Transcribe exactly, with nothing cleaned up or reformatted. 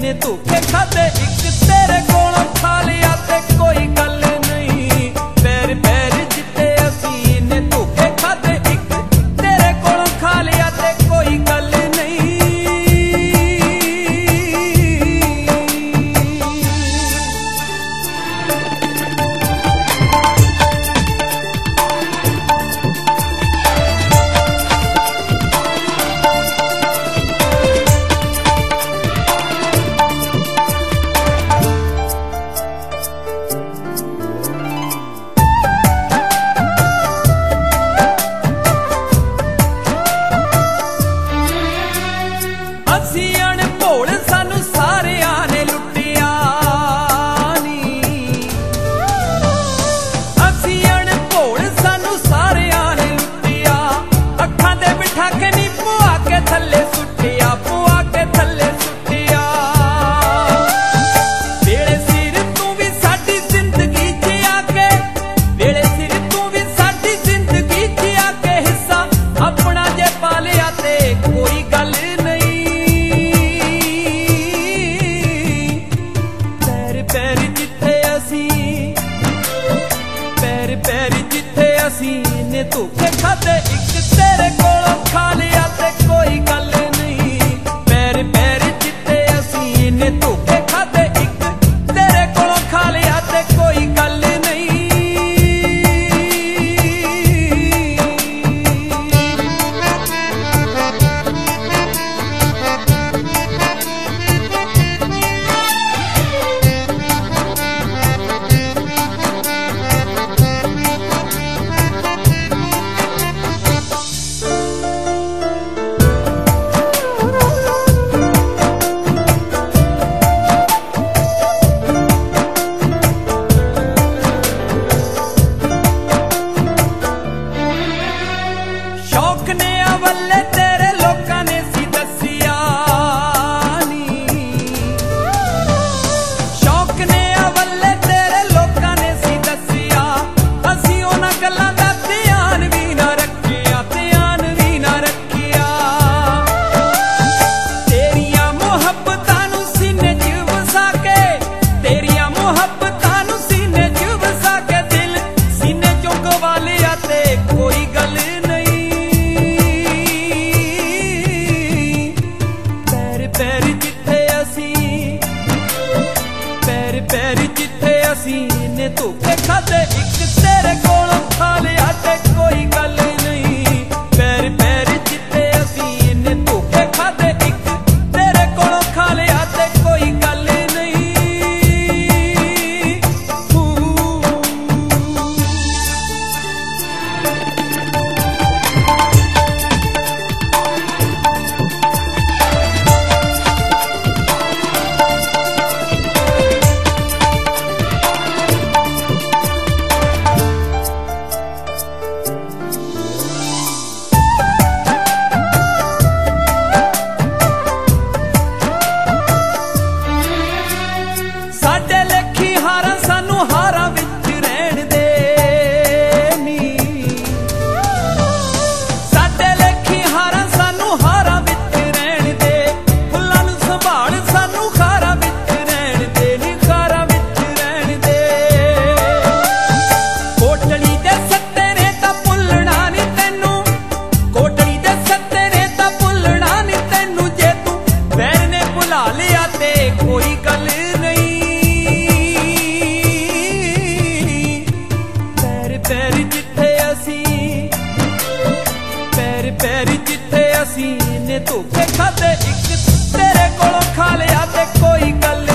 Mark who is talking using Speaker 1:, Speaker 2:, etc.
Speaker 1: ने धोखे खाते एक तेरे कोलों खा लिया ते कोई गल नहीं। पैर पैर जिते असी ने धोखे खाते एक तेरे कोलों खा लिया ते कोई गल नहीं। ने धोखे खाते एक तेरे कोलों खा लिया ते कोई गल नहीं। पैर पैर जिते असी ने धोखे खाते एक तेरे कोलों खा लिया ते कोई गल नहीं। पैर जिथे असी ने धोखे खाते एक तेरे कोलों खा लिया ते कोई गल नहीं। पैर पैर जिथे असी ने धोखे खाते एक तेरे कोलों खा लिया ते कोई गल नहीं। कोई गल नहीं। पैर पैर जिथे असी पैर पैर जिथे असी ने धोखे खाते एक तेरे कोलों खा लिया ते कोई गल